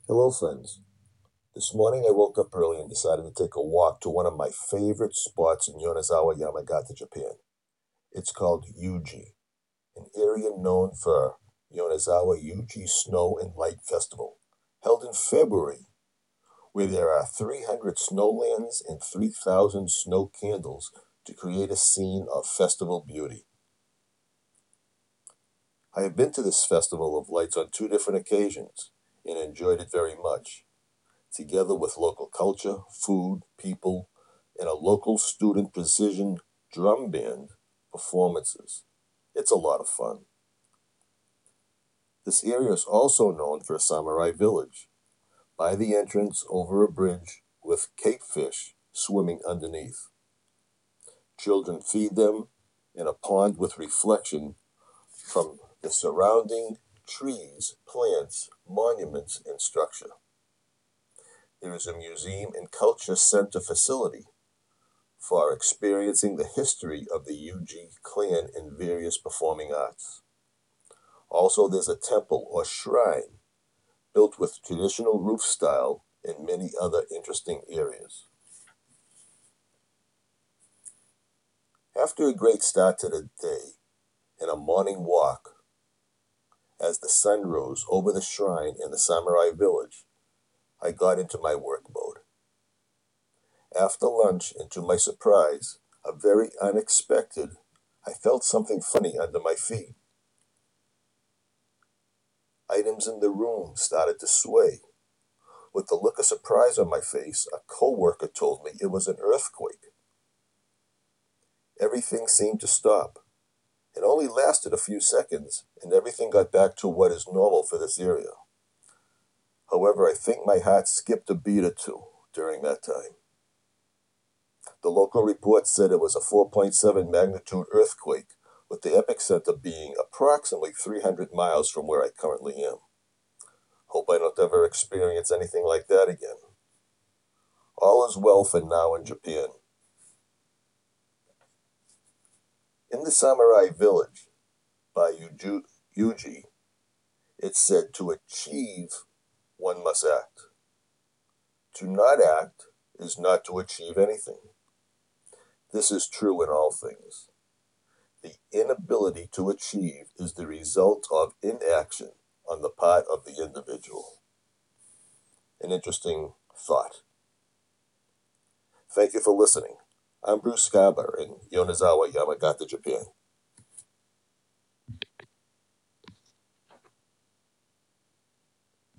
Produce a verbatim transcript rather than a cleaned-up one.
Hello, friends. This morning I woke up early and decided to take a walk to one of my favorite spots in Yonezawa, Yamagata, Japan. It's called Yuji, an area known for Yonezawa Yuji Snow and Light Festival, held in February, where there are three hundred snowlands and three thousand snow candles to create a scene of festival beauty. I have been to this festival of lights on two different occasions and enjoyed it very much, together with local culture, food, people, and a local student precision drum band performances. It's a lot of fun. This area is also known for a samurai village, by the entrance over a bridge with cape fish swimming underneath. Children feed them in a pond with reflection from the surrounding trees, plants, monuments, and structure. There is a museum and culture center facility for experiencing the history of the Yuji clan in various performing arts. Also, there's a temple or shrine built with traditional roof style and many other interesting areas. After a great start to the day and a morning walk, as the sun rose over the shrine in the samurai village, I got into my work mode. After lunch, and to my surprise, a very unexpected, I felt something funny under my feet. Items in the room started to sway. With the look of surprise on my face, a coworker told me it was an earthquake. Everything seemed to stop. It only lasted a few seconds, and everything got back to what is normal for this area. However, I think my heart skipped a beat or two during that time. The local report said it was a four point seven magnitude earthquake, with the epicenter being approximately three hundred miles from where I currently am. Hope I don't ever experience anything like that again. All is well for now in Japan. In the samurai village by Yuju, Yuji, it's said to achieve, one must act. To not act is not to achieve anything. This is true in all things. The inability to achieve is the result of inaction on the part of the individual. An interesting thought. Thank you for listening. I'm Bruce Scabar in Yonezawa, Yamagata, Japan.